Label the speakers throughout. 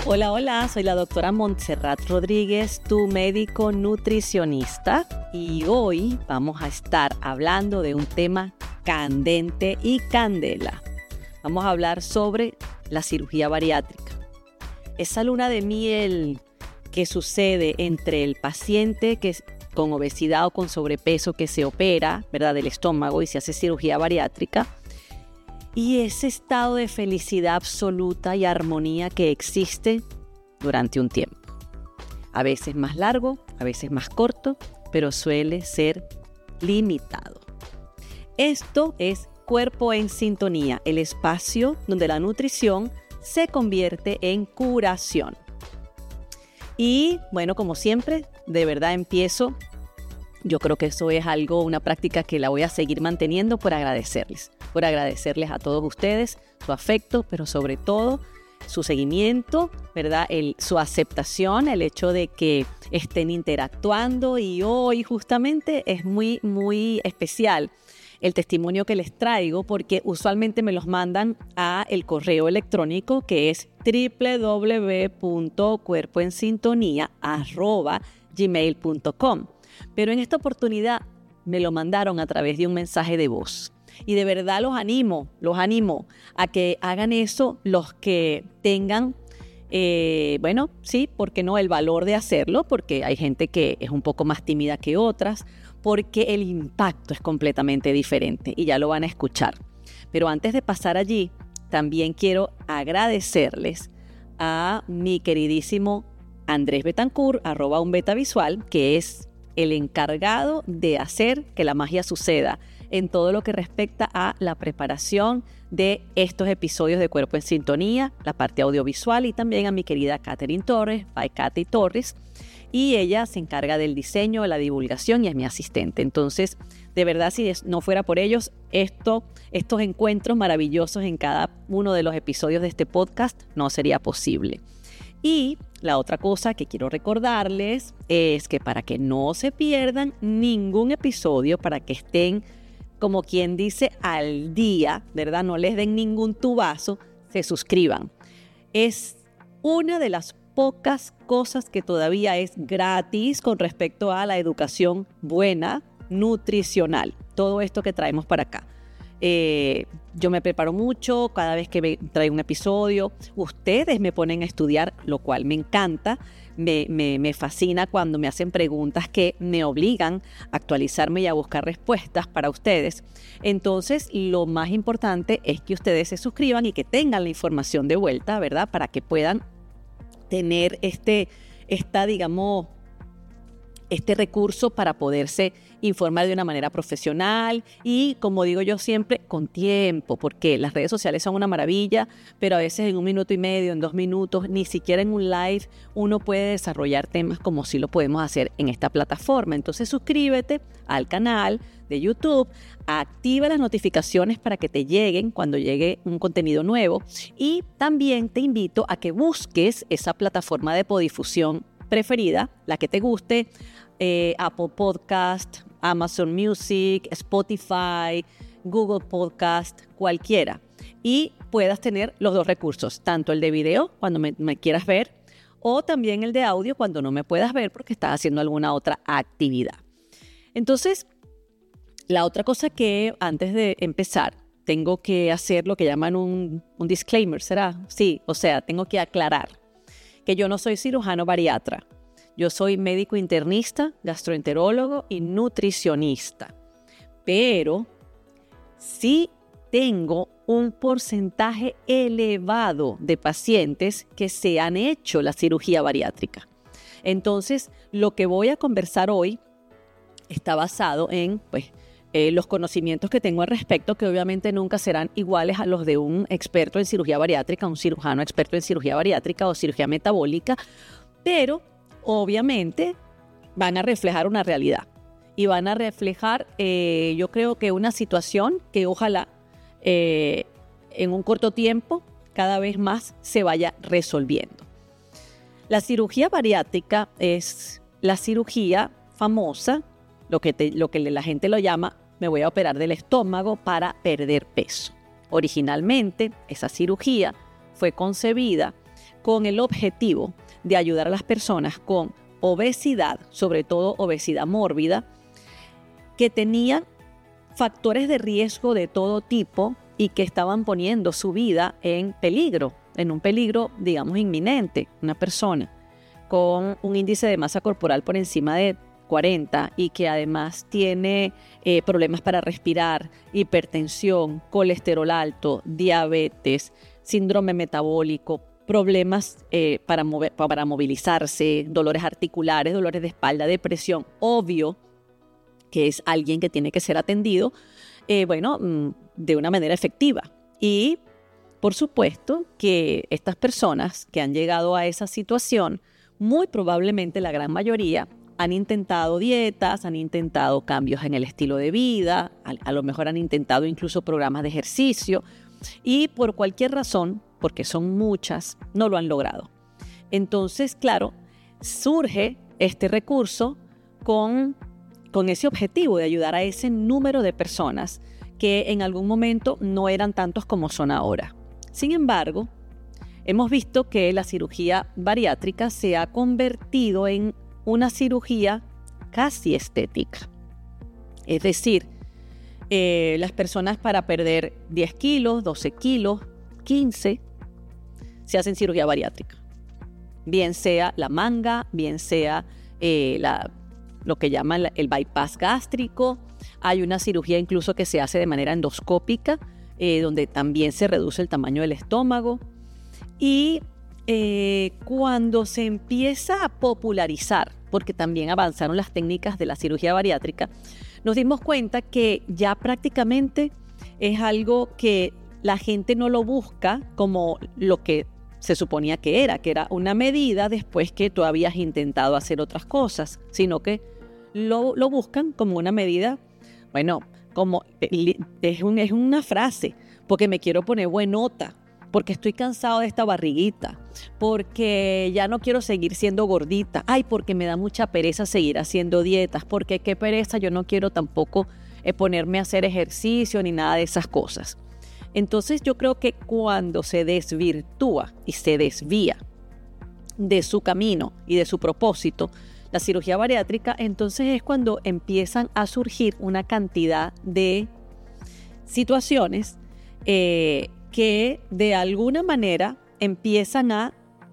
Speaker 1: Hola, hola, soy la doctora Montserrat Rodríguez, tu médico nutricionista, y hoy vamos a estar hablando de un tema candente y candela. Vamos a hablar sobre la cirugía bariátrica. Esa luna de miel que sucede entre el paciente que con obesidad o con sobrepeso que se opera, ¿verdad?, del estómago y se hace cirugía bariátrica, y ese estado de felicidad absoluta y armonía que existe durante un tiempo. A veces más largo, a veces más corto, pero suele ser limitado. Esto es Cuerpo en Sintonía, el espacio donde la nutrición se convierte en curación. Y bueno, como siempre, de verdad empiezo. Yo creo que eso es una práctica que la voy a seguir manteniendo por agradecerles a todos ustedes, su afecto, pero sobre todo su seguimiento, ¿verdad? Su aceptación, el hecho de que estén interactuando, y hoy justamente es muy, muy especial el testimonio que les traigo, porque usualmente me los mandan a el correo electrónico que es www.cuerpoensintonía@gmail.com. Pero en esta oportunidad me lo mandaron a través de un mensaje de voz. Y de verdad los animo a que hagan eso los que tengan, ¿por qué no?, el valor de hacerlo, porque hay gente que es un poco más tímida que otras, porque el impacto es completamente diferente y ya lo van a escuchar. Pero antes de pasar allí, también quiero agradecerles a mi queridísimo Andrés Betancourt, @unbetavisual, que es el encargado de hacer que la magia suceda en todo lo que respecta a la preparación de estos episodios de Cuerpo en Sintonía, la parte audiovisual, y también a mi querida Catherine Torres, by Katy Torres, y ella se encarga del diseño, de la divulgación y es mi asistente. Entonces, de verdad, si no fuera por ellos, estos encuentros maravillosos en cada uno de los episodios de este podcast no sería posible. Y la otra cosa que quiero recordarles es que para que no se pierdan ningún episodio, para que estén, como quien dice, al día, ¿verdad?, no les den ningún tubazo, se suscriban. Es una de las pocas cosas que todavía es gratis con respecto a la educación buena, nutricional, todo esto que traemos para acá. Yo me preparo mucho cada vez que traigo un episodio. Ustedes me ponen a estudiar, lo cual me encanta. Me fascina cuando me hacen preguntas que me obligan a actualizarme y a buscar respuestas para ustedes. Entonces, lo más importante es que ustedes se suscriban y que tengan la información de vuelta, ¿verdad?, para que puedan tener este recurso para poderse informar de una manera profesional y, como digo yo siempre, con tiempo, porque las redes sociales son una maravilla, pero a veces en 1 minuto y medio, en 2 minutos, ni siquiera en un live, uno puede desarrollar temas como sí lo podemos hacer en esta plataforma. Entonces, suscríbete al canal de YouTube, activa las notificaciones para que te lleguen cuando llegue un contenido nuevo, y también te invito a que busques esa plataforma de podifusión preferida, la que te guste, Apple Podcast, Amazon Music, Spotify, Google Podcast, cualquiera, y puedas tener los dos recursos, tanto el de video cuando me quieras ver, o también el de audio cuando no me puedas ver porque estás haciendo alguna otra actividad. Entonces, la otra cosa que antes de empezar tengo que hacer lo que llaman un disclaimer, ¿será? Sí, o sea, tengo que aclarar que yo no soy cirujano bariatra. Yo soy médico internista, gastroenterólogo y nutricionista. Pero sí tengo un porcentaje elevado de pacientes que se han hecho la cirugía bariátrica. Entonces, lo que voy a conversar hoy está basado en los conocimientos que tengo al respecto, que obviamente nunca serán iguales a los de un experto en cirugía bariátrica, un cirujano experto en cirugía bariátrica o cirugía metabólica, pero obviamente van a reflejar una realidad y van a reflejar, yo creo que una situación que ojalá en un corto tiempo cada vez más se vaya resolviendo. La cirugía bariátrica es la cirugía famosa, lo que la gente lo llama, me voy a operar del estómago para perder peso. Originalmente, esa cirugía fue concebida con el objetivo de ayudar a las personas con obesidad, sobre todo obesidad mórbida, que tenían factores de riesgo de todo tipo y que estaban poniendo su vida en peligro, en un peligro, digamos, inminente. Una persona con un índice de masa corporal por encima de 40 y que además tiene problemas para respirar, hipertensión, colesterol alto, diabetes, síndrome metabólico, problemas para movilizarse, dolores articulares, dolores de espalda, depresión, obvio que es alguien que tiene que ser atendido, de una manera efectiva. Y por supuesto que estas personas que han llegado a esa situación, muy probablemente la gran mayoría, han intentado dietas, han intentado cambios en el estilo de vida, a lo mejor han intentado incluso programas de ejercicio y por cualquier razón, porque son muchas, no lo han logrado. Entonces, claro, surge este recurso con ese objetivo de ayudar a ese número de personas que en algún momento no eran tantos como son ahora. Sin embargo, hemos visto que la cirugía bariátrica se ha convertido en una cirugía casi estética. Es decir, las personas para perder 10 kilos, 12 kilos, 15, se hacen cirugía bariátrica. Bien sea la manga, bien sea lo que llaman el bypass gástrico. Hay una cirugía incluso que se hace de manera endoscópica, donde también se reduce el tamaño del estómago. Y cuando se empieza a popularizar, porque también avanzaron las técnicas de la cirugía bariátrica, nos dimos cuenta que ya prácticamente es algo que la gente no lo busca como lo que se suponía que era una medida después que tú habías intentado hacer otras cosas, sino que lo buscan como una medida, como es una frase, porque me quiero poner buenota, porque estoy cansado de esta barriguita, porque ya no quiero seguir siendo gordita, porque me da mucha pereza seguir haciendo dietas, porque qué pereza, yo no quiero tampoco ponerme a hacer ejercicio ni nada de esas cosas. Entonces yo creo que cuando se desvirtúa y se desvía de su camino y de su propósito, la cirugía bariátrica, entonces es cuando empiezan a surgir una cantidad de situaciones que de alguna manera empiezan a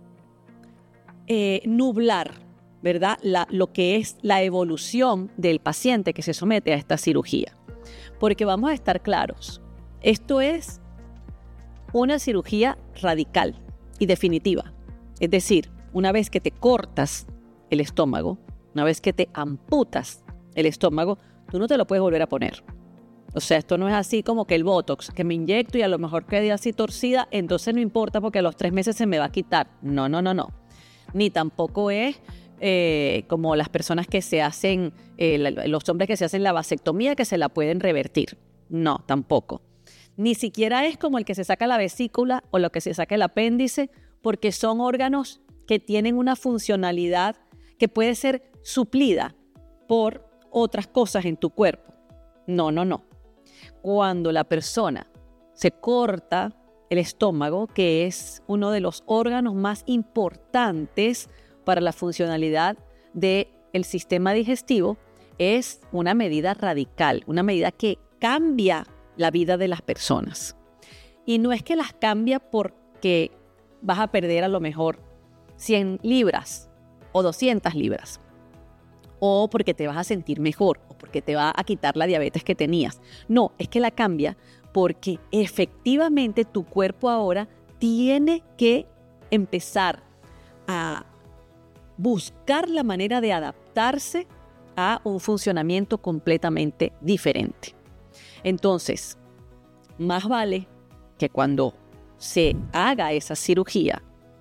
Speaker 1: nublar, ¿verdad? Lo que es la evolución del paciente que se somete a esta cirugía. Porque vamos a estar claros, esto es una cirugía radical y definitiva. Es decir, una vez que te cortas el estómago, una vez que te amputas el estómago, tú no te lo puedes volver a poner. O sea, esto no es así como que el Botox, que me inyecto y a lo mejor quede así torcida, entonces no importa porque a los 3 meses se me va a quitar. No. Ni tampoco es como las personas que se hacen, los hombres que se hacen la vasectomía, que se la pueden revertir. No, tampoco. Ni siquiera es como el que se saca la vesícula o lo que se saca el apéndice, porque son órganos que tienen una funcionalidad que puede ser suplida por otras cosas en tu cuerpo. No. Cuando la persona se corta el estómago, que es uno de los órganos más importantes para la funcionalidad del sistema digestivo, es una medida radical, una medida que cambia la vida de las personas. Y no es que las cambia porque vas a perder a lo mejor 100 libras o 200 libras, o porque te vas a sentir mejor, o porque te va a quitar la diabetes que tenías. No, es que la cambia porque efectivamente tu cuerpo ahora tiene que empezar a buscar la manera de adaptarse a un funcionamiento completamente diferente. Entonces, más vale que cuando se haga esa cirugía,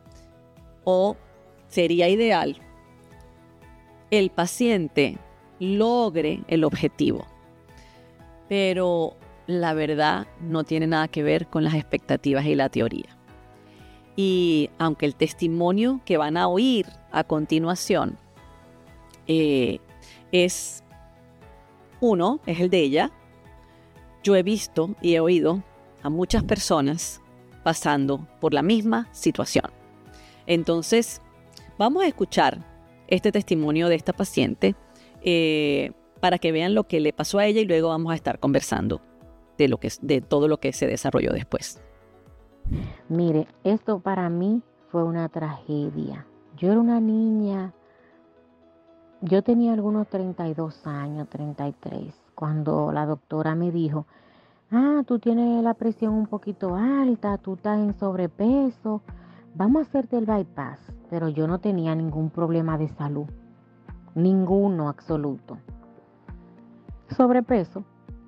Speaker 1: o sería ideal, el paciente logre el objetivo. Pero la verdad no tiene nada que ver con las expectativas y la teoría. Y aunque el testimonio que van a oír a continuación es el de ella, yo he visto y he oído a muchas personas pasando por la misma situación. Entonces, vamos a escuchar este testimonio de esta paciente para que vean lo que le pasó a ella y luego vamos a estar conversando de todo lo que se desarrolló después.
Speaker 2: Mire, esto para mí fue una tragedia. Yo era una niña, yo tenía algunos 32 años, 33, cuando la doctora me dijo, tú tienes la presión un poquito alta, tú estás en sobrepeso, vamos a hacerte el bypass. Pero yo no tenía ningún problema de salud, ninguno absoluto. Sobrepeso.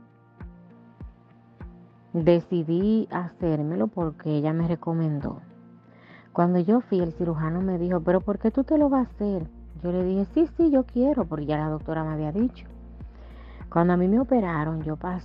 Speaker 2: Decidí hacérmelo porque ella me recomendó. Cuando yo fui, el cirujano me dijo, ¿pero por qué tú te lo vas a hacer? Yo le dije, sí, yo quiero, porque ya la doctora me había dicho. Cuando a mí me operaron,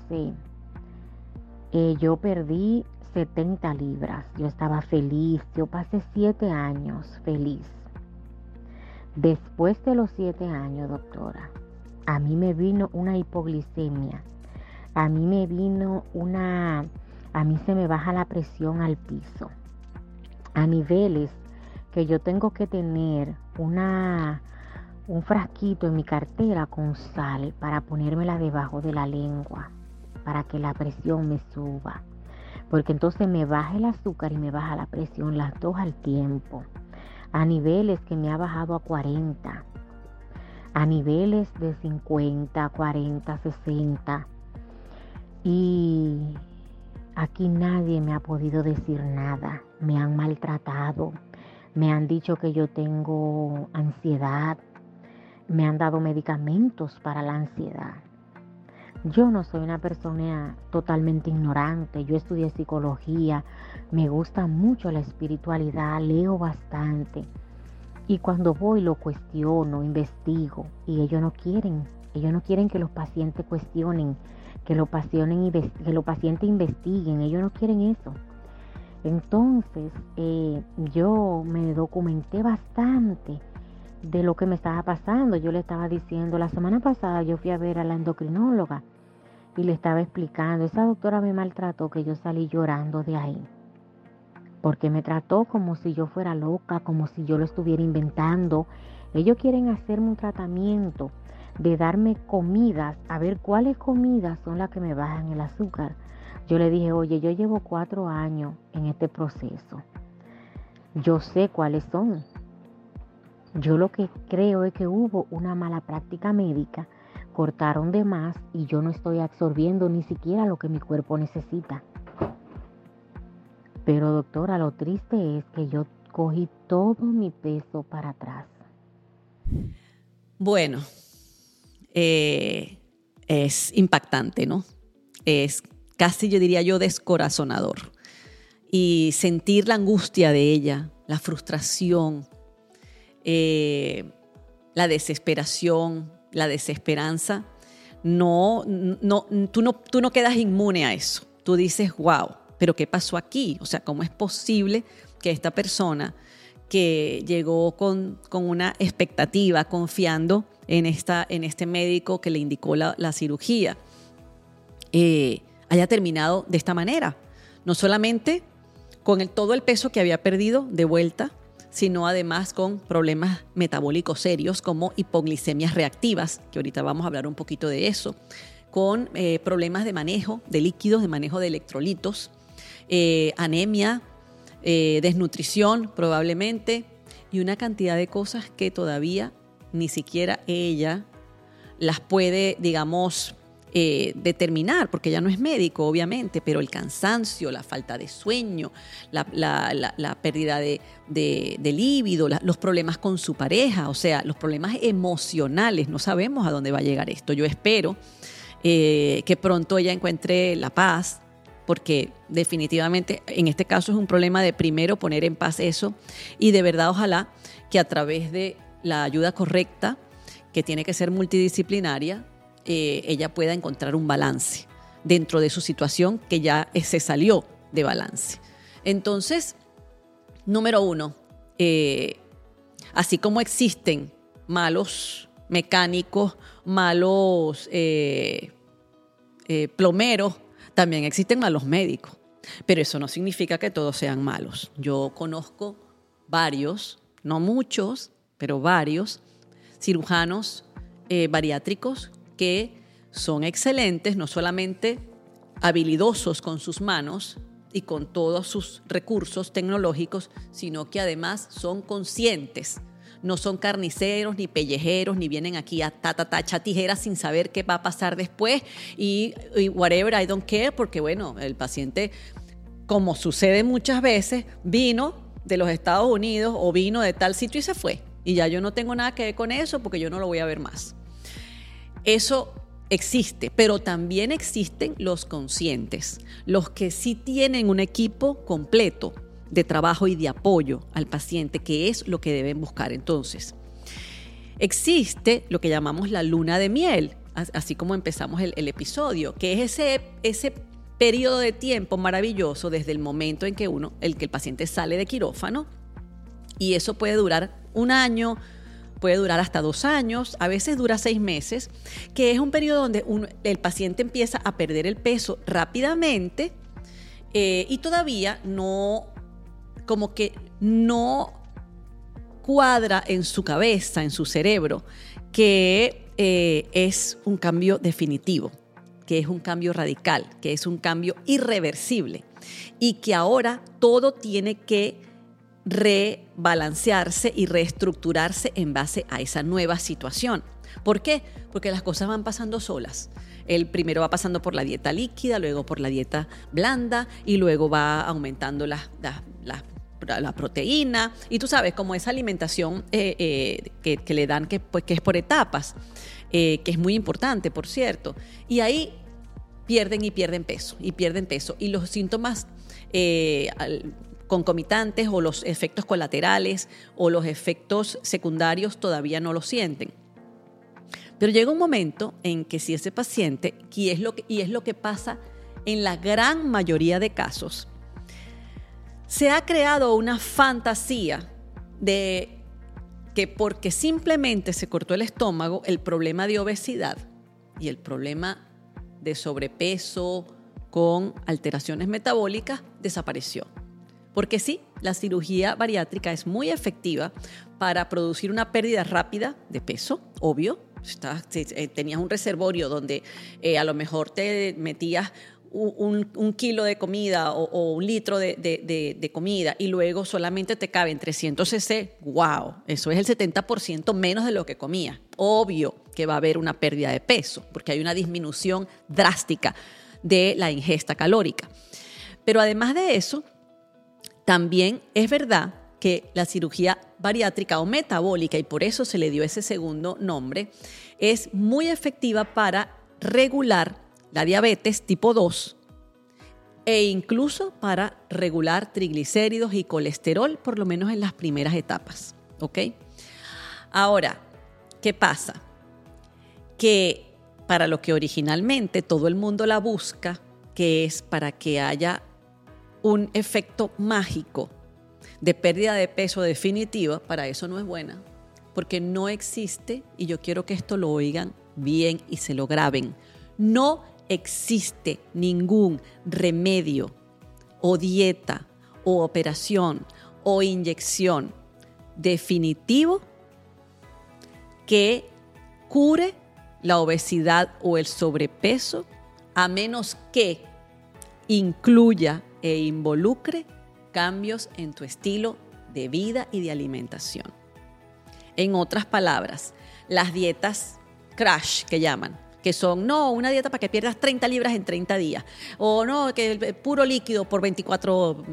Speaker 2: yo perdí 70 libras. Yo estaba feliz, yo pasé 7 años feliz. Después de los 7 años, doctora, a mí me vino una hipoglicemia. A mí se me baja la presión al piso. A niveles que yo tengo que tener un frasquito en mi cartera con sal para ponérmela debajo de la lengua, para que la presión me suba. Porque entonces me baja el azúcar y me baja la presión, las dos al tiempo. A niveles que me ha bajado a 40. A niveles de 50, 40, 60. Y aquí nadie me ha podido decir nada. Me han maltratado. Me han dicho que yo tengo ansiedad. Me han dado medicamentos para la ansiedad. Yo no soy una persona totalmente ignorante. Yo estudié psicología. Me gusta mucho la espiritualidad. Leo bastante. Y cuando voy lo cuestiono, investigo. Y ellos no quieren. Ellos no quieren que los pacientes cuestionen. Que los pacientes investiguen. Ellos no quieren eso. Entonces, yo me documenté bastante de lo que me estaba pasando. Yo le estaba diciendo, la semana pasada yo fui a ver a la endocrinóloga y le estaba explicando, esa doctora me maltrató, que yo salí llorando de ahí. Porque me trató como si yo fuera loca, como si yo lo estuviera inventando. Ellos quieren hacerme un tratamiento de darme comidas, a ver cuáles comidas son las que me bajan el azúcar. Yo le dije, oye, yo llevo 4 años en este proceso. Yo sé cuáles son. Yo lo que creo es que hubo una mala práctica médica, cortaron de más y yo no estoy absorbiendo ni siquiera lo que mi cuerpo necesita. Pero doctora, lo triste es que yo cogí todo mi peso para atrás.
Speaker 1: Bueno, es impactante, ¿no? Es casi, yo diría yo, descorazonador. Y sentir la angustia de ella, la frustración, la desesperación, la desesperanza, tú no quedas inmune a eso. Tú dices, wow, pero ¿qué pasó aquí? O sea, ¿cómo es posible que esta persona que llegó con una expectativa, confiando en este médico que le indicó la cirugía, haya terminado de esta manera? No solamente con todo el peso que había perdido de vuelta, sino además con problemas metabólicos serios como hipoglicemias reactivas, que ahorita vamos a hablar un poquito de eso, con problemas de manejo de líquidos, de manejo de electrolitos, anemia, desnutrición probablemente, y una cantidad de cosas que todavía ni siquiera ella las puede, digamos, determinar, porque ella no es médico, obviamente, pero el cansancio, la falta de sueño, la pérdida de líbido, los problemas con su pareja, o sea, los problemas emocionales, no sabemos a dónde va a llegar esto. Yo espero que pronto ella encuentre la paz, porque definitivamente en este caso es un problema de primero poner en paz eso, y de verdad ojalá que a través de la ayuda correcta, que tiene que ser multidisciplinaria, ella pueda encontrar un balance dentro de su situación que ya se salió de balance. Entonces, número 1, así como existen malos mecánicos, malos plomeros, también existen malos médicos, pero eso no significa que todos sean malos. Yo conozco varios, no muchos, pero varios cirujanos bariátricos que son excelentes, no solamente habilidosos con sus manos y con todos sus recursos tecnológicos, sino que además son conscientes. No son carniceros, ni pellejeros, ni vienen aquí a echar tijeras sin saber qué va a pasar después y whatever, I don't care, porque bueno, el paciente, como sucede muchas veces, vino de los Estados Unidos o vino de tal sitio y se fue. Y ya yo no tengo nada que ver con eso porque yo no lo voy a ver más. Eso existe, pero también existen los conscientes, los que sí tienen un equipo completo de trabajo y de apoyo al paciente, que es lo que deben buscar. Entonces, existe lo que llamamos la luna de miel, así como empezamos el episodio, que es ese periodo de tiempo maravilloso desde el momento en que el paciente sale de quirófano, y eso puede durar 1 año, puede durar hasta 2 años, a veces dura 6 meses, que es un periodo donde el paciente empieza a perder el peso rápidamente y todavía como que no cuadra en su cabeza, en su cerebro, que es un cambio definitivo, que es un cambio radical, que es un cambio irreversible y que ahora todo tiene que rebalancearse y reestructurarse en base a esa nueva situación. ¿Por qué? Porque las cosas van pasando solas. El primero va pasando por la dieta líquida, luego por la dieta blanda y luego va aumentando la proteína. Y tú sabes, como esa alimentación que le dan, que es por etapas, que es muy importante, por cierto. Y ahí pierden peso. Y los síntomas concomitantes o los efectos colaterales o los efectos secundarios todavía no lo sienten. Pero llega un momento en que si ese paciente, y es lo que pasa en la gran mayoría de casos, se ha creado una fantasía de que porque simplemente se cortó el estómago, el problema de obesidad y el problema de sobrepeso con alteraciones metabólicas desapareció. Porque sí, la cirugía bariátrica es muy efectiva para producir una pérdida rápida de peso, obvio. Tenías un reservorio donde a lo mejor te metías un kilo de comida o 1 litro de comida y luego solamente te caben 300 cc, wow, eso es el 70% menos de lo que comías. Obvio que va a haber una pérdida de peso porque hay una disminución drástica de la ingesta calórica. Pero además de eso, también es verdad que la cirugía bariátrica o metabólica, y por eso se le dio ese segundo nombre, es muy efectiva para regular la diabetes tipo 2 e incluso para regular triglicéridos y colesterol, por lo menos en las primeras etapas. ¿Ok? Ahora, ¿qué pasa? Que para lo que originalmente todo el mundo la busca, que es para que haya un efecto mágico de pérdida de peso definitiva, para eso no es buena, porque no existe, y yo quiero que esto lo oigan bien y se lo graben, no existe ningún remedio o dieta o operación o inyección definitivo que cure la obesidad o el sobrepeso, a menos que incluya e involucre cambios en tu estilo de vida y de alimentación. En otras palabras, las dietas crash que llaman, que son, no, una dieta para que pierdas 30 libras en 30 días, o no, que el puro líquido por 24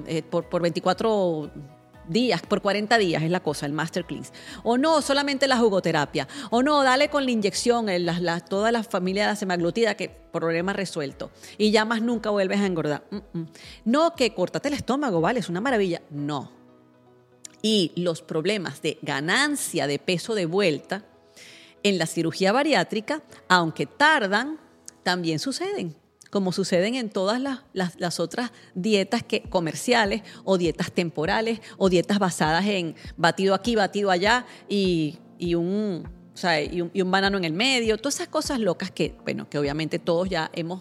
Speaker 1: días, por 40 días es la cosa, el Master Cleanse, o no, solamente la jugoterapia, o no, dale con la inyección, toda la familia de la semaglutida, que problema resuelto, y ya más nunca vuelves a engordar. No, que córtate el estómago, vale, es una maravilla. No. Y los problemas de ganancia de peso de vuelta en la cirugía bariátrica, aunque tardan, también suceden, como suceden en todas las otras dietas comerciales o dietas temporales o dietas basadas en batido aquí, batido allá y un banano en el medio, todas esas cosas locas que obviamente todos ya hemos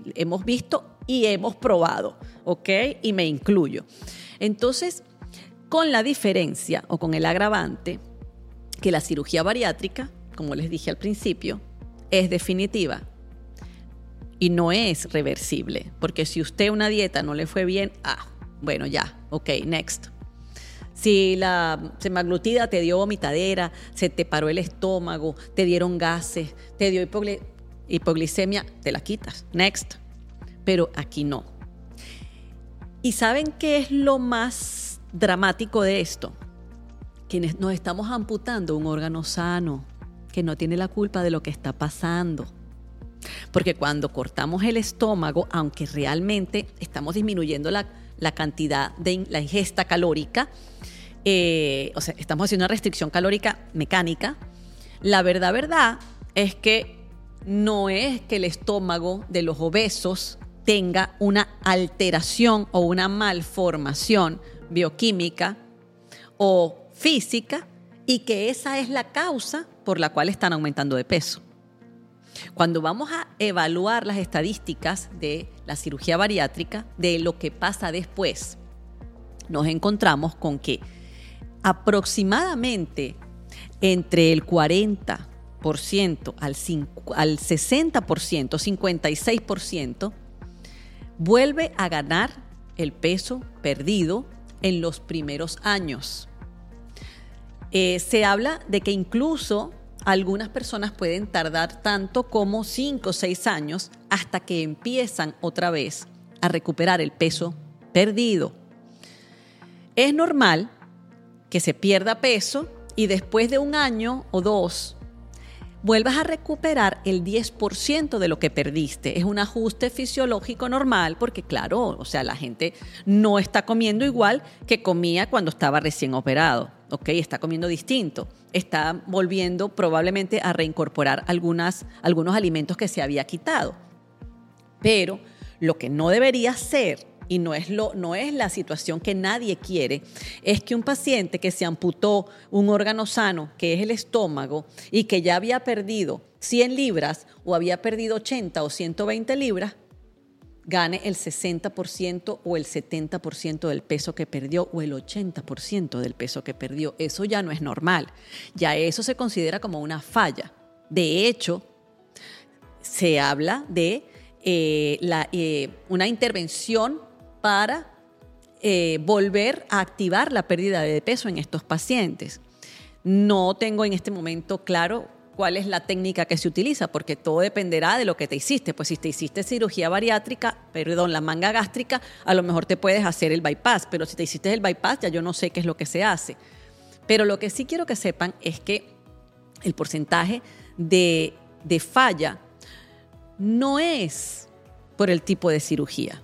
Speaker 1: visto y hemos probado, ¿ok? Y me incluyo. Entonces, con la diferencia o con el agravante que la cirugía bariátrica, como les dije al principio, es definitiva y no es reversible, porque si usted una dieta no le fue bien, bueno, ya, ok, next. Si la semaglutida te dio vomitadera, se te paró el estómago, te dieron gases, te dio hipoglicemia, te la quitas, next. Pero aquí no. ¿Y saben qué es lo más dramático de esto? Que nos estamos amputando un órgano sano, que no tiene la culpa de lo que está pasando. Porque cuando cortamos el estómago, aunque realmente estamos disminuyendo la cantidad de la ingesta calórica, o sea, estamos haciendo una restricción calórica mecánica, la verdad es que no es que el estómago de los obesos tenga una alteración o una malformación bioquímica o física y que esa es la causa por la cual están aumentando de peso. Cuando vamos a evaluar las estadísticas de la cirugía bariátrica, de lo que pasa después, nos encontramos con que aproximadamente entre el 40% al 60%, 56%, vuelve a ganar el peso perdido en los primeros años. Se habla de que incluso algunas personas pueden tardar tanto como 5 o 6 años hasta que empiezan otra vez a recuperar el peso perdido. Es normal que se pierda peso y después de 1 año o 2 vuelvas a recuperar el 10% de lo que perdiste. Es un ajuste fisiológico normal porque, claro, o sea, la gente no está comiendo igual que comía cuando estaba recién operado, ¿ok? Está comiendo distinto. Está volviendo probablemente a reincorporar algunos alimentos que se había quitado. Pero lo que no debería ser, y no es la situación que nadie quiere, es que un paciente que se amputó un órgano sano, que es el estómago, y que ya había perdido 100 libras o había perdido 80 o 120 libras, gane el 60% o el 70% del peso que perdió o el 80% del peso que perdió. Eso ya no es normal. Ya eso se considera como una falla. De hecho, se habla de una intervención para volver a activar la pérdida de peso en estos pacientes. No tengo en este momento claro cuál es la técnica que se utiliza, porque todo dependerá de lo que te hiciste. Pues si te hiciste cirugía bariátrica, la manga gástrica, a lo mejor te puedes hacer el bypass, pero si te hiciste el bypass, ya yo no sé qué es lo que se hace. Pero lo que sí quiero que sepan es que el porcentaje de falla no es por el tipo de cirugía,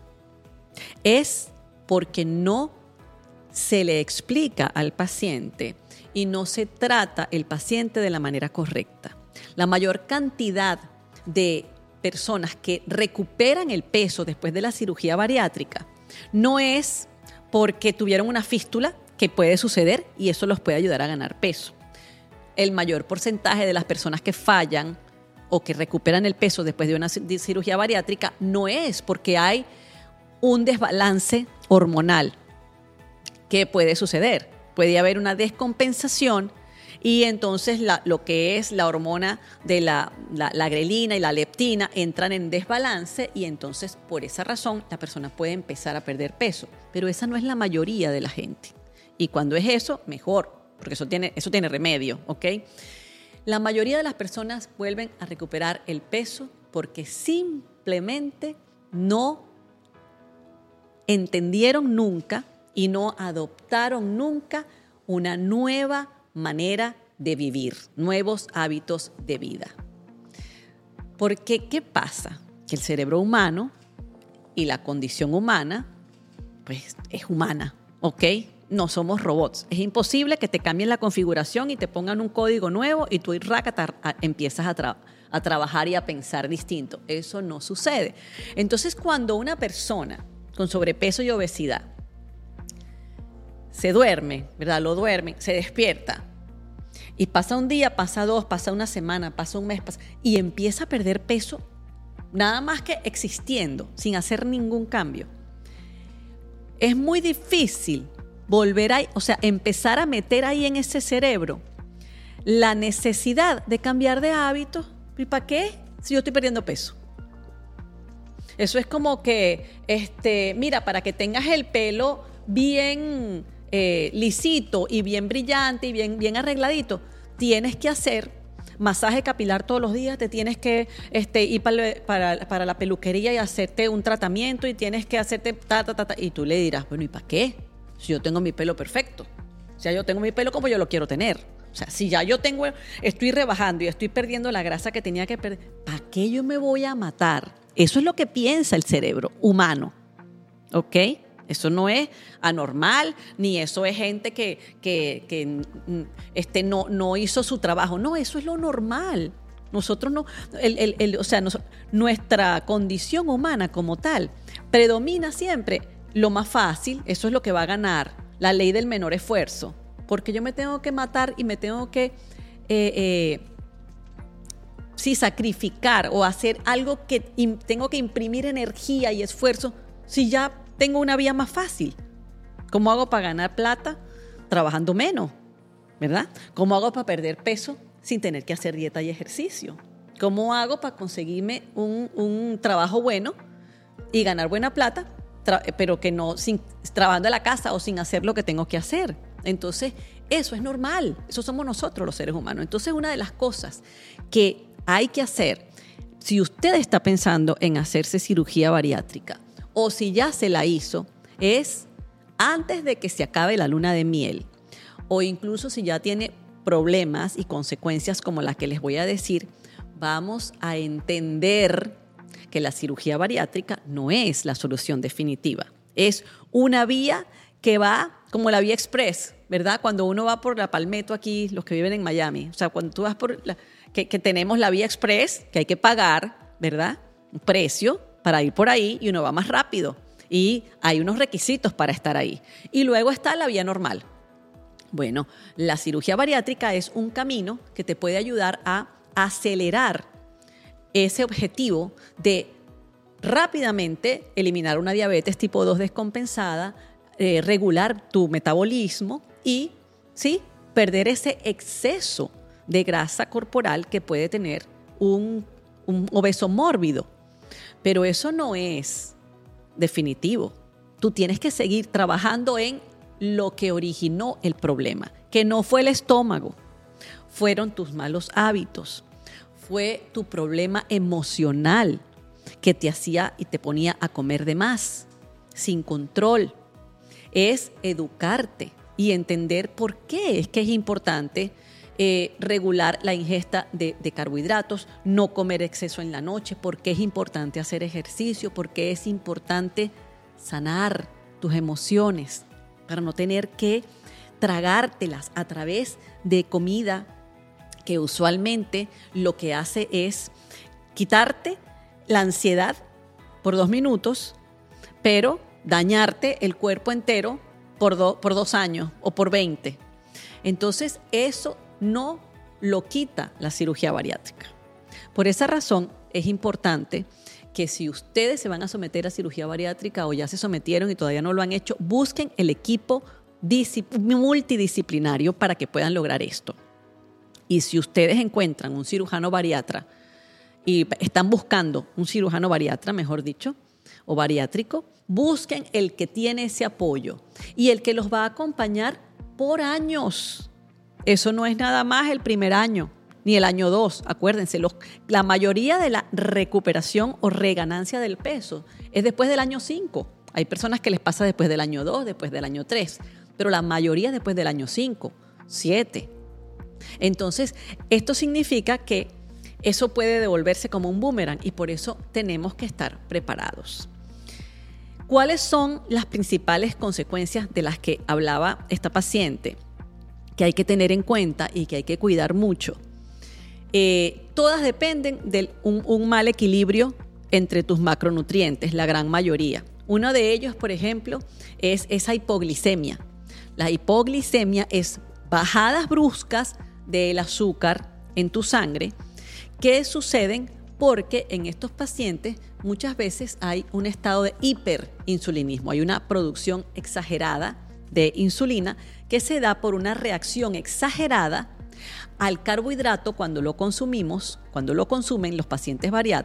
Speaker 1: es porque no se le explica al paciente y no se trata el paciente de la manera correcta. La mayor cantidad de personas que recuperan el peso después de la cirugía bariátrica no es porque tuvieron una fístula, que puede suceder y eso los puede ayudar a ganar peso. El mayor porcentaje de las personas que fallan o que recuperan el peso después de una cirugía bariátrica no es porque hay un desbalance hormonal. ¿Qué puede suceder? Puede haber una descompensación y entonces lo que es la hormona de la grelina y la leptina entran en desbalance y entonces por esa razón la persona puede empezar a perder peso. Pero esa no es la mayoría de la gente. Y cuando es eso, mejor, porque eso tiene remedio, ¿ok? La mayoría de las personas vuelven a recuperar el peso porque simplemente no entendieron nunca y no adoptaron nunca una nueva manera de vivir, nuevos hábitos de vida. Porque, ¿qué pasa? Que el cerebro humano y la condición humana, pues es humana, ¿ok? No somos robots. Es imposible que te cambien la configuración y te pongan un código nuevo y tú empiezas a trabajar y a pensar distinto. Eso no sucede. Entonces, cuando una persona con sobrepeso y obesidad se duerme, ¿verdad? Lo duerme, se despierta y pasa un día, pasa 2, pasa una semana, pasa un mes y empieza a perder peso nada más que existiendo, sin hacer ningún cambio. Es muy difícil volver a, o sea, empezar a meter ahí en ese cerebro la necesidad de cambiar de hábitos. ¿Y para qué? Si yo estoy perdiendo peso. Eso es como que, mira, para que tengas el pelo bien lisito y bien brillante y bien arregladito, tienes que hacer masaje capilar todos los días, te tienes que ir para la peluquería y hacerte un tratamiento y tienes que hacerte y tú le dirás, bueno, ¿y para qué? Si yo tengo mi pelo perfecto, o sea, yo tengo mi pelo como yo lo quiero tener. O sea, si ya estoy rebajando y estoy perdiendo la grasa que tenía que perder, ¿para qué yo me voy a matar? Eso es lo que piensa el cerebro humano, ¿ok? Eso no es anormal, ni eso es gente que no hizo su trabajo. No, eso es lo normal. Nosotros no, nuestra condición humana como tal predomina siempre lo más fácil. Eso es lo que va a ganar, la ley del menor esfuerzo. Porque yo me tengo que matar y me tengo que sacrificar o hacer algo que tengo que imprimir energía y esfuerzo si ya tengo una vía más fácil. ¿Cómo hago para ganar plata? Trabajando menos, ¿verdad? ¿Cómo hago para perder peso sin tener que hacer dieta y ejercicio? ¿Cómo hago para conseguirme un trabajo bueno y ganar buena plata, pero que no trabajando en la casa o sin hacer lo que tengo que hacer? Entonces, eso es normal. Eso somos nosotros los seres humanos. Entonces, una de las cosas que hay que hacer, si usted está pensando en hacerse cirugía bariátrica o si ya se la hizo, es antes de que se acabe la luna de miel o incluso si ya tiene problemas y consecuencias como las que les voy a decir, vamos a entender que la cirugía bariátrica no es la solución definitiva. Es una vía que va como la vía express, ¿verdad? Cuando uno va por la Palmetto aquí, los que viven en Miami, o sea, cuando tú vas que tenemos la vía express, que hay que pagar, ¿verdad? Un precio para ir por ahí y uno va más rápido. Y hay unos requisitos para estar ahí. Y luego está la vía normal. Bueno, la cirugía bariátrica es un camino que te puede ayudar a acelerar ese objetivo de rápidamente eliminar una diabetes tipo 2 descompensada, regular tu metabolismo y ¿sí? perder ese exceso de grasa corporal que puede tener un obeso mórbido. Pero eso no es definitivo. Tú tienes que seguir trabajando en lo que originó el problema, que no fue el estómago, fueron tus malos hábitos, fue tu problema emocional que te hacía y te ponía a comer de más, sin control. Es educarte y entender por qué es que es importante regular la ingesta de carbohidratos, no comer exceso en la noche, por qué es importante hacer ejercicio, por qué es importante sanar tus emociones para no tener que tragártelas a través de comida que usualmente lo que hace es quitarte la ansiedad por 2 minutos, pero dañarte el cuerpo entero por 2 años o por 20. Entonces, eso no lo quita la cirugía bariátrica. Por esa razón, es importante que si ustedes se van a someter a cirugía bariátrica o ya se sometieron y todavía no lo han hecho, busquen el equipo multidisciplinario para que puedan lograr esto. Y si ustedes encuentran un cirujano bariatra y están buscando un cirujano bariatra, mejor dicho, o bariátrico, busquen el que tiene ese apoyo y el que los va a acompañar por años. Eso no es nada más el primer año, ni el año 2. Acuérdense, la mayoría de la recuperación o reganancia del peso es después del año 5. Hay personas que les pasa después del año 2, después del año 3, pero la mayoría después del año 5, 7. Entonces, esto significa que eso puede devolverse como un boomerang y por eso tenemos que estar preparados. ¿Cuáles son las principales consecuencias de las que hablaba esta paciente que hay que tener en cuenta y que hay que cuidar mucho? Todas dependen de un mal equilibrio entre tus macronutrientes, la gran mayoría. Uno de ellos, por ejemplo, es esa hipoglicemia. La hipoglicemia es bajadas bruscas del azúcar en tu sangre que suceden porque en estos pacientes muchas veces hay un estado de hiperinsulinismo, hay una producción exagerada de insulina que se da por una reacción exagerada al carbohidrato cuando lo consumimos, cuando lo consumen los pacientes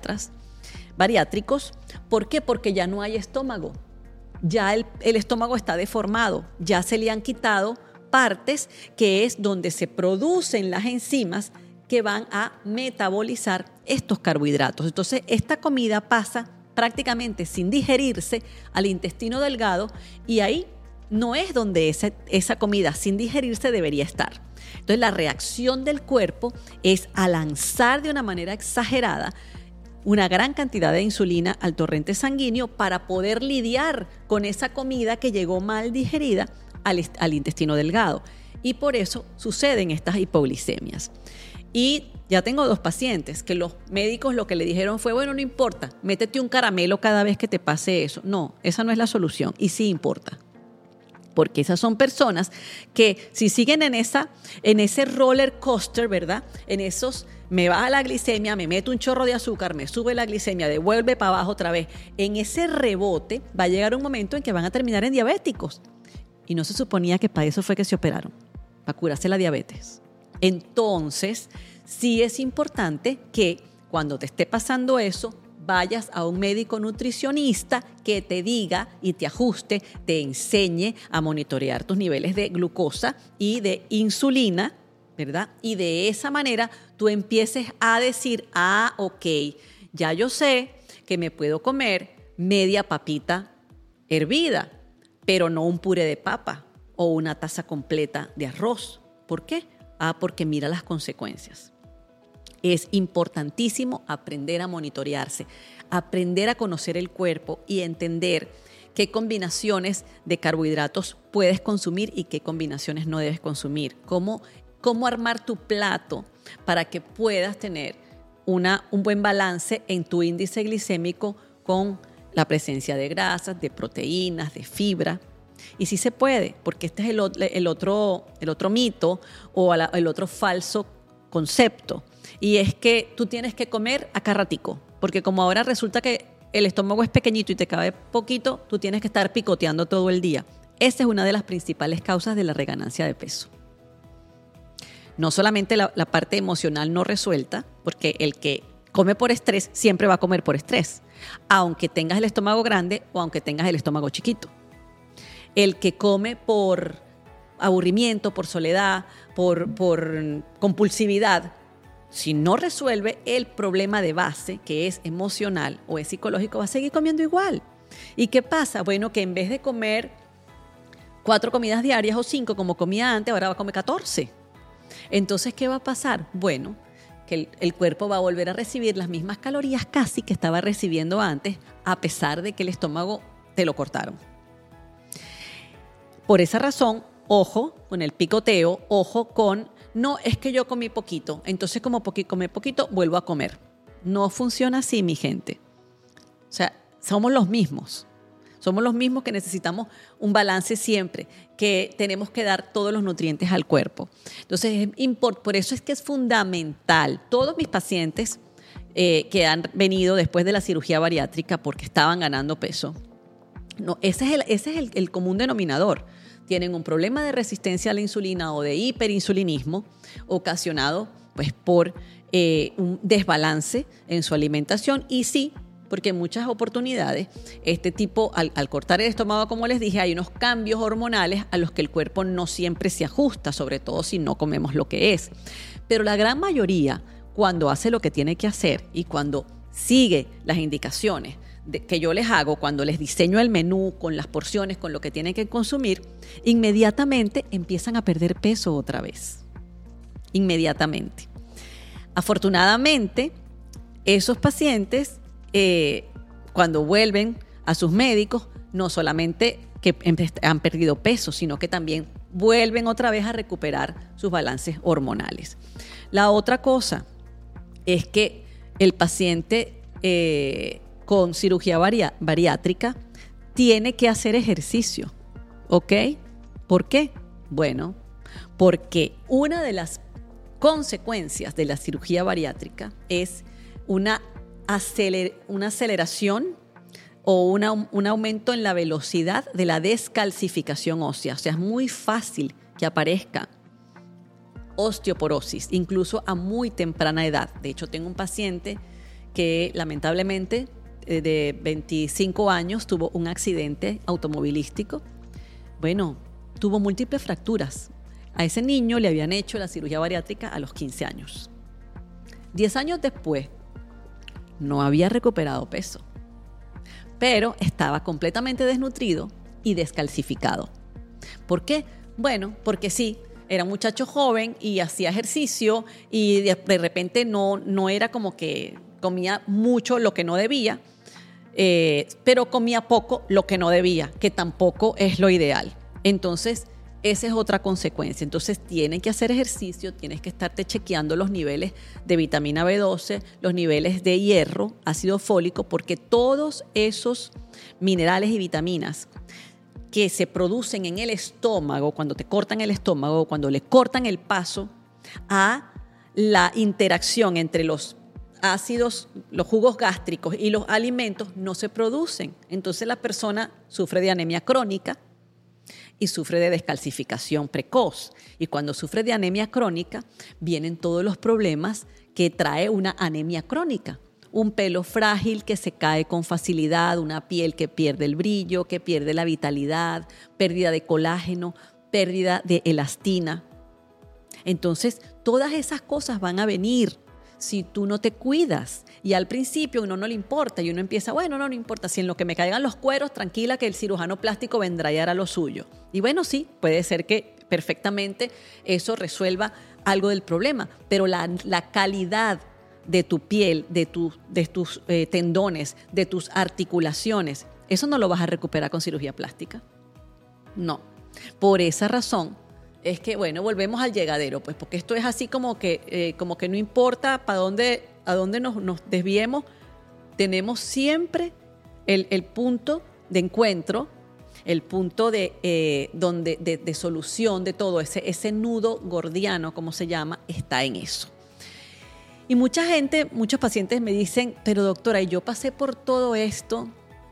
Speaker 1: bariátricos. ¿Por qué? Porque ya no hay estómago. Ya el estómago está deformado, ya se le han quitado partes que es donde se producen las enzimas que van a metabolizar estos carbohidratos. Entonces, esta comida pasa prácticamente sin digerirse al intestino delgado y ahí no es donde esa comida sin digerirse debería estar. Entonces, la reacción del cuerpo es a lanzar de una manera exagerada una gran cantidad de insulina al torrente sanguíneo para poder lidiar con esa comida que llegó mal digerida al intestino delgado. Y por eso suceden estas hipoglicemias. Y ya tengo 2 pacientes que los médicos lo que le dijeron fue, bueno, no importa, métete un caramelo cada vez que te pase eso. No, esa no es la solución y sí importa. Porque esas son personas que si siguen en ese roller coaster, ¿verdad? En esos, me baja la glicemia, me meto un chorro de azúcar, me sube la glicemia, devuelve para abajo otra vez. En ese rebote va a llegar un momento en que van a terminar en diabéticos. Y no se suponía que para eso fue que se operaron, para curarse la diabetes. Entonces, sí es importante que cuando te esté pasando eso, vayas a un médico nutricionista que te diga y te ajuste, te enseñe a monitorear tus niveles de glucosa y de insulina, ¿verdad? Y de esa manera tú empieces a decir, ok, ya yo sé que me puedo comer media papita hervida, pero no un puré de papa o una taza completa de arroz. ¿Por qué? Porque mira las consecuencias. Es importantísimo aprender a monitorearse, aprender a conocer el cuerpo y entender qué combinaciones de carbohidratos puedes consumir y qué combinaciones no debes consumir. Cómo armar tu plato para que puedas tener un buen balance en tu índice glicémico con la presencia de grasas, de proteínas, de fibra. Y sí se puede, porque este es el otro mito o el otro falso concepto. Y es que tú tienes que comer a cada ratico, porque como ahora resulta que el estómago es pequeñito y te cabe poquito, tú tienes que estar picoteando todo el día. Esa es una de las principales causas de la reganancia de peso. No solamente la parte emocional no resuelta, porque el que come por estrés siempre va a comer por estrés, aunque tengas el estómago grande o aunque tengas el estómago chiquito. El que come por aburrimiento, por soledad, por compulsividad, si no resuelve el problema de base, que es emocional o es psicológico, va a seguir comiendo igual. ¿Y qué pasa? Bueno, que en vez de comer 4 comidas diarias o 5 como comía antes, ahora va a comer 14. Entonces, ¿qué va a pasar? Bueno, que el cuerpo va a volver a recibir las mismas calorías casi que estaba recibiendo antes, a pesar de que el estómago te lo cortaron. Por esa razón, ojo con el picoteo, ojo con, no, es que yo comí poquito, entonces como comí poquito, vuelvo a comer. No funciona así, mi gente. O sea, somos los mismos. Somos los mismos que necesitamos un balance siempre, que tenemos que dar todos los nutrientes al cuerpo. Entonces, por eso es que es fundamental. Todos mis pacientes que han venido después de la cirugía bariátrica porque estaban ganando peso, no, ese es el común denominador. Tienen un problema de resistencia a la insulina o de hiperinsulinismo ocasionado pues, por un desbalance en su alimentación y sí, porque en muchas oportunidades este tipo, al cortar el estómago, como les dije, hay unos cambios hormonales a los que el cuerpo no siempre se ajusta, sobre todo si no comemos lo que es. Pero la gran mayoría, cuando hace lo que tiene que hacer y cuando sigue las indicaciones que yo les hago, cuando les diseño el menú con las porciones, con lo que tienen que consumir, inmediatamente empiezan a perder peso otra vez. Inmediatamente. Afortunadamente, esos pacientes, cuando vuelven a sus médicos, no solamente que han perdido peso, sino que también vuelven otra vez a recuperar sus balances hormonales. La otra cosa es que el paciente con cirugía bariátrica tiene que hacer ejercicio, ¿ok? ¿Por qué? Bueno, porque una de las consecuencias de la cirugía bariátrica es una aceleración o un aumento en la velocidad de la descalcificación ósea. O sea, es muy fácil que aparezca osteoporosis, incluso a muy temprana edad. De hecho, tengo un paciente que lamentablemente de 25 años tuvo un accidente automovilístico. Bueno, tuvo múltiples fracturas. A ese niño le habían hecho la cirugía bariátrica a los 15 años. 10 años después, no había recuperado peso, pero estaba completamente desnutrido y descalcificado. ¿Por qué? Bueno, porque sí, era un muchacho joven y hacía ejercicio y de repente no era como que comía mucho lo que no debía, pero comía poco lo que no debía, que tampoco es lo ideal. Entonces, esa es otra consecuencia. Entonces, tienes que hacer ejercicio, tienes que estarte chequeando los niveles de vitamina B12, los niveles de hierro, ácido fólico, porque todos esos minerales y vitaminas que se producen en el estómago, cuando te cortan el estómago, cuando le cortan el paso a la interacción entre los ácidos, los jugos gástricos y los alimentos, no se producen. Entonces la persona sufre de anemia crónica y sufre de descalcificación precoz. Y cuando sufre de anemia crónica, vienen todos los problemas que trae una anemia crónica. Un pelo frágil que se cae con facilidad, una piel que pierde el brillo, que pierde la vitalidad, pérdida de colágeno, pérdida de elastina. Entonces, todas esas cosas van a venir si tú no te cuidas. Y al principio a uno no le importa y uno empieza, bueno, no importa, si en lo que me caigan los cueros, tranquila que el cirujano plástico vendrá y hará lo suyo. Y bueno, sí, puede ser que perfectamente eso resuelva algo del problema, pero la calidad de tu piel, de tus tendones, de tus articulaciones, eso no lo vas a recuperar con cirugía plástica. No. Por esa razón es que, bueno, volvemos al llegadero, pues, porque esto es así como que no importa a dónde nos desviemos, tenemos siempre el punto de encuentro, el punto de solución de todo, ese nudo gordiano, como se llama, está en eso. Y muchos pacientes me dicen, pero doctora, yo pasé por todo esto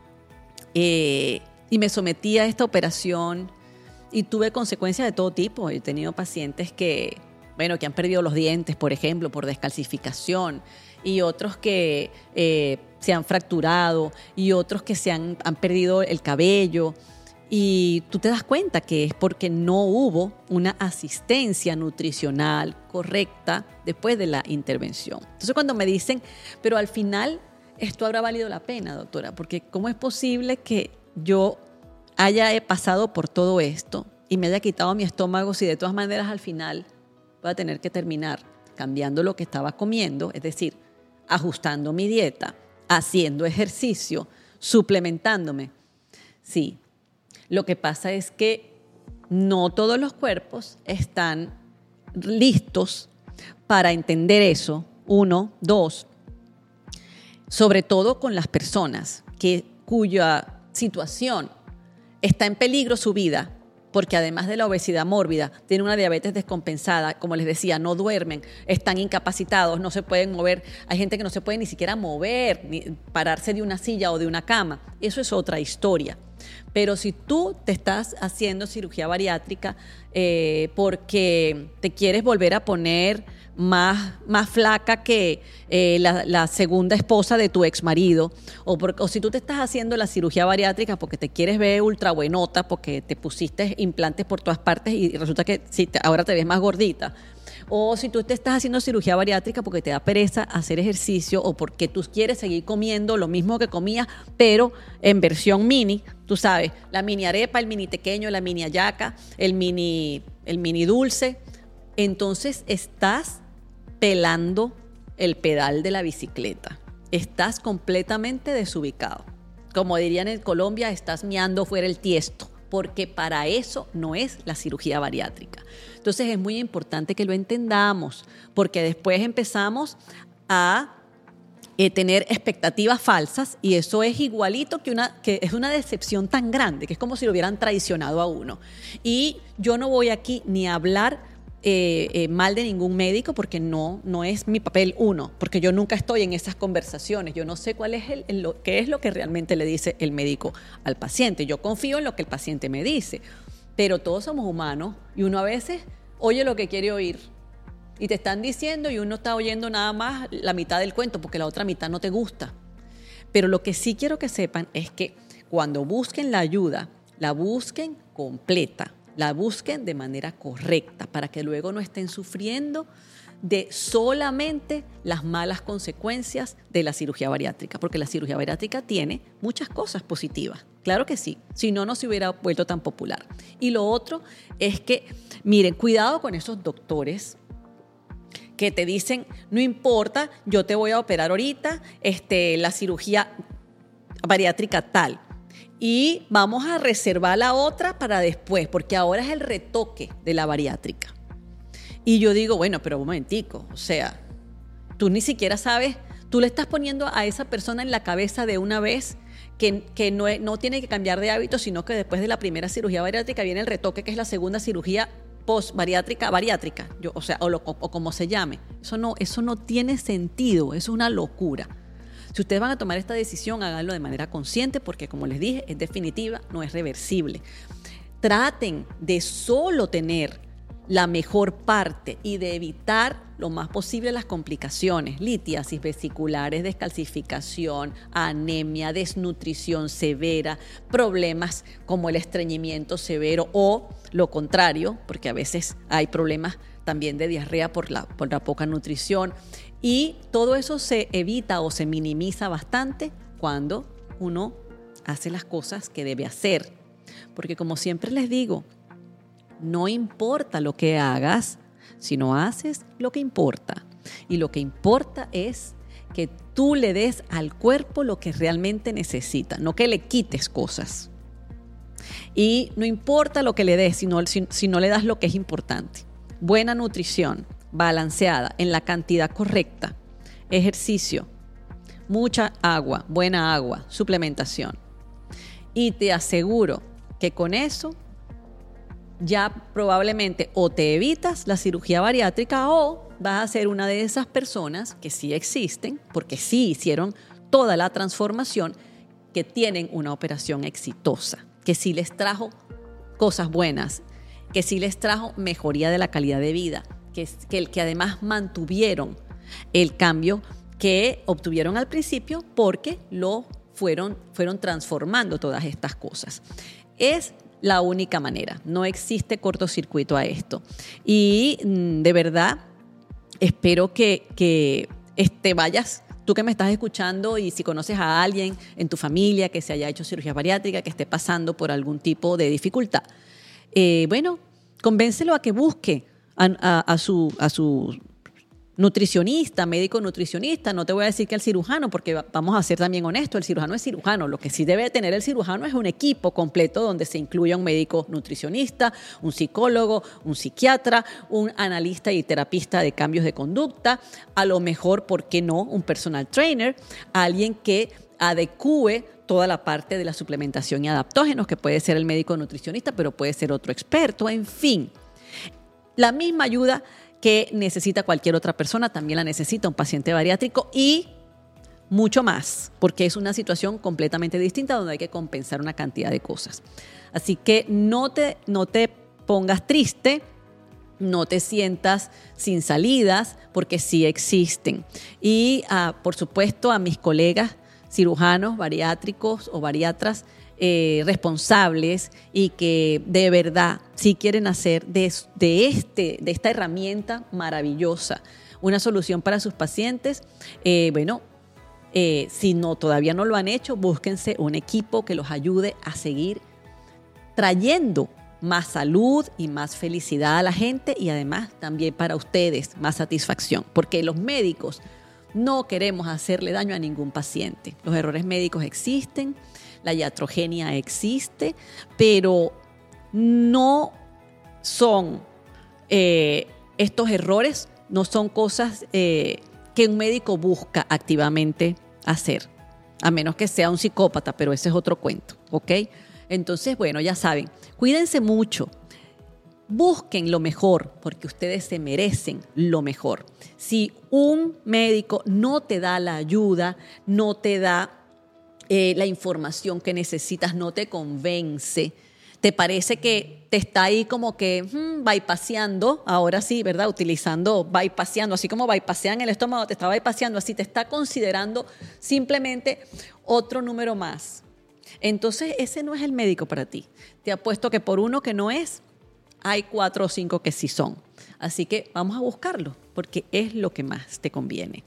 Speaker 1: y me sometí a esta operación y tuve consecuencias de todo tipo. He tenido pacientes que han perdido los dientes, por ejemplo, por descalcificación, y otros que se han fracturado, y otros que han perdido el cabello. Y tú te das cuenta que es porque no hubo una asistencia nutricional correcta después de la intervención. Entonces, cuando me dicen, pero al final esto habrá valido la pena, doctora, porque ¿cómo es posible que yo haya pasado por todo esto y me haya quitado mi estómago si de todas maneras al final voy a tener que terminar cambiando lo que estaba comiendo, es decir, ajustando mi dieta, haciendo ejercicio, suplementándome? Sí. Lo que pasa es que no todos los cuerpos están listos para entender eso. 1, 2, sobre todo con las personas cuya situación está en peligro su vida, porque además de la obesidad mórbida, tienen una diabetes descompensada, como les decía, no duermen, están incapacitados, no se pueden mover. Hay gente que no se puede ni siquiera mover, ni pararse de una silla o de una cama. Eso es otra historia. Pero si tú te estás haciendo cirugía bariátrica porque te quieres volver a poner más flaca que la segunda esposa de tu exmarido, o si tú te estás haciendo la cirugía bariátrica porque te quieres ver ultra buenota, porque te pusiste implantes por todas partes y resulta que ahora te ves más gordita, o si tú te estás haciendo cirugía bariátrica porque te da pereza hacer ejercicio o porque tú quieres seguir comiendo lo mismo que comías, pero en versión mini, tú sabes, la mini arepa, el mini tequeño, la mini hallaca, el mini dulce, entonces estás pelando el pedal de la bicicleta. Estás completamente desubicado. Como dirían en Colombia, estás meando fuera el tiesto, porque para eso no es la cirugía bariátrica. Entonces es muy importante que lo entendamos, porque después empezamos a tener expectativas falsas y eso es igualito que es una decepción tan grande, que es como si lo hubieran traicionado a uno. Y yo no voy aquí ni a hablar mal de ningún médico, porque no es mi papel porque yo nunca estoy en esas conversaciones. Yo no sé cuál es qué es lo que realmente le dice el médico al paciente. Yo confío en lo que el paciente me dice, pero todos somos humanos y uno a veces oye lo que quiere oír y te están diciendo y uno está oyendo nada más la mitad del cuento porque la otra mitad no te gusta. Pero lo que sí quiero que sepan es que cuando busquen la ayuda, la busquen completa, la busquen de manera correcta para que luego no estén sufriendo de solamente las malas consecuencias de la cirugía bariátrica, porque la cirugía bariátrica tiene muchas cosas positivas. Claro que sí, si no, no se hubiera vuelto tan popular. Y lo otro es que, miren, cuidado con esos doctores que te dicen, no importa, yo te voy a operar ahorita, la cirugía bariátrica tal. Y vamos a reservar la otra para después, porque ahora es el retoque de la bariátrica. Y yo digo, bueno, pero un momentico, o sea, tú ni siquiera sabes, tú le estás poniendo a esa persona en la cabeza de una vez que no tiene que cambiar de hábito, sino que después de la primera cirugía bariátrica viene el retoque, que es la segunda cirugía post-bariátrica, o como se llame. Eso no tiene sentido, eso es una locura. Si ustedes van a tomar esta decisión, háganlo de manera consciente porque, como les dije, es definitiva, no es reversible. Traten de solo tener la mejor parte y de evitar lo más posible las complicaciones, litiasis vesiculares, descalcificación, anemia, desnutrición severa, problemas como el estreñimiento severo o lo contrario, porque a veces hay problemas también de diarrea por la poca nutrición. Y todo eso se evita o se minimiza bastante cuando uno hace las cosas que debe hacer. Porque como siempre les digo, no importa lo que hagas, sino haces lo que importa. Y lo que importa es que tú le des al cuerpo lo que realmente necesita, no que le quites cosas. Y no importa lo que le des, si no le das lo que es importante. Buena nutrición, balanceada, en la cantidad correcta, ejercicio, mucha agua, buena agua, suplementación. Y te aseguro que con eso ya probablemente o te evitas la cirugía bariátrica o vas a ser una de esas personas que sí existen, porque sí hicieron toda la transformación, que tienen una operación exitosa, que sí les trajo cosas buenas, que sí les trajo mejoría de la calidad de vida, que además mantuvieron el cambio que obtuvieron al principio porque lo fueron transformando todas estas cosas. Es la única manera, no existe cortocircuito a esto. Y de verdad, espero que vayas, tú que me estás escuchando, y si conoces a alguien en tu familia que se haya hecho cirugía bariátrica, que esté pasando por algún tipo de dificultad, convéncelo a que busque a su nutricionista, médico nutricionista. No te voy a decir que el cirujano, porque vamos a ser también honestos, el cirujano es cirujano. Lo que sí debe tener el cirujano es un equipo completo donde se incluya un médico nutricionista, un psicólogo, un psiquiatra, un analista y terapista de cambios de conducta, a lo mejor, ¿por qué no?, un personal trainer, alguien que adecúe toda la parte de la suplementación y adaptógenos, que puede ser el médico nutricionista, pero puede ser otro experto, en fin. La misma ayuda que necesita cualquier otra persona, también la necesita un paciente bariátrico y mucho más, porque es una situación completamente distinta donde hay que compensar una cantidad de cosas. Así que no te pongas triste, no te sientas sin salidas, porque sí existen. Y por supuesto a mis colegas cirujanos bariátricos o bariatras responsables y que de verdad sí quieren hacer de esta herramienta maravillosa una solución para sus pacientes, si todavía no lo han hecho, búsquense un equipo que los ayude a seguir trayendo más salud y más felicidad a la gente, y además también para ustedes más satisfacción, porque los médicos no queremos hacerle daño a ningún paciente. Los errores médicos existen, la iatrogenia existe, pero no son estos errores, no son cosas que un médico busca activamente hacer, a menos que sea un psicópata, pero ese es otro cuento, ¿ok? Entonces, bueno, ya saben, cuídense mucho, busquen lo mejor, porque ustedes se merecen lo mejor. Si un médico no te da la ayuda, no te da la información que necesitas, no te convence, te parece que te está ahí como que bypaseando, ahora sí, ¿verdad? Bypaseando, así como bypasean el estómago, te está bypaseando, así te está considerando simplemente otro número más. Entonces, ese no es el médico para ti. Te apuesto que por uno que no es, hay 4 o 5 que sí son. Así que vamos a buscarlo, porque es lo que más te conviene.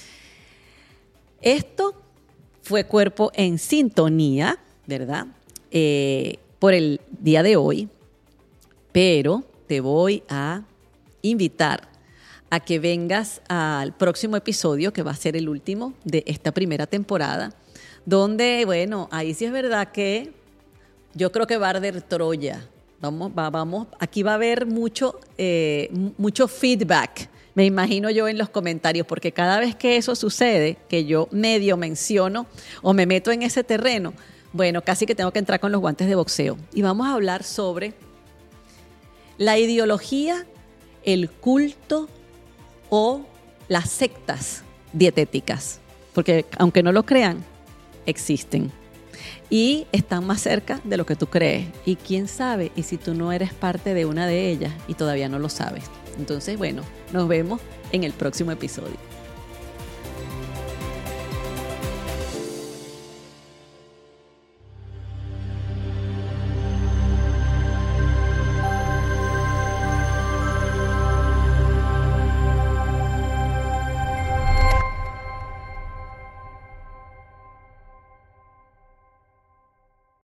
Speaker 1: Esto fue Cuerpo en Sintonía, ¿verdad? Por el día de hoy, pero te voy a invitar a que vengas al próximo episodio, que va a ser el último de esta primera temporada, donde, bueno, ahí sí es verdad que yo creo que va a arder Troya. Vamos, aquí va a haber mucho feedback, me imagino yo en los comentarios, porque cada vez que eso sucede, que yo medio menciono o me meto en ese terreno, bueno, casi que tengo que entrar con los guantes de boxeo. Y vamos a hablar sobre la ideología, el culto o las sectas dietéticas. Porque aunque no lo crean, existen. Y están más cerca de lo que tú crees. Y quién sabe, y si tú no eres parte de una de ellas y todavía no lo sabes. Entonces, bueno, nos vemos en el próximo episodio.